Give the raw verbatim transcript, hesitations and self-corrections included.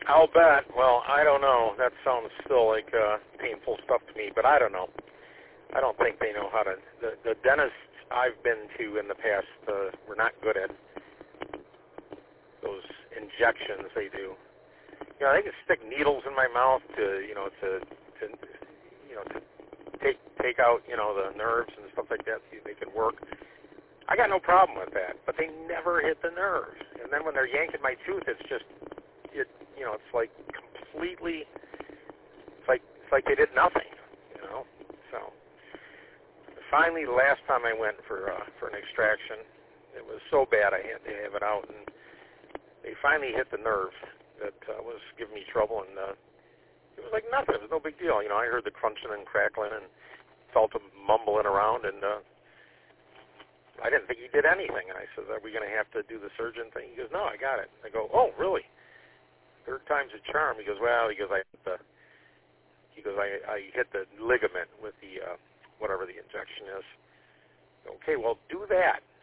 I'll bet. Well, I don't know. That sounds still like uh, painful stuff to me, but I don't know. I don't think they know how to. The, the dentists I've been to in the past uh, were not good at those injections they do. You know, they can stick needles in my mouth to, you know, to, to you know, to take take out, you know, the nerves and stuff like that. See if they can work. I got no problem with that, but they never hit the nerves. And then when they're yanking my tooth, it's just, it, you know, it's like completely, it's like it's like they did nothing, you know. So finally, the last time I went for uh, for an extraction, it was so bad I had to have it out, and they finally hit the nerve that uh, was giving me trouble, and uh, it was like nothing. It was no big deal, you know. I heard the crunching and crackling and felt him mumbling around, and uh, I didn't think he did anything. And I said, "Are we going to have to do the surgeon thing?" He goes, "No, I got it." I go, "Oh, really? Third time's a charm." He goes, "Well," he goes, "I hit the," he goes, "I, I hit the ligament with the uh, whatever the injection is." Okay, well, do that.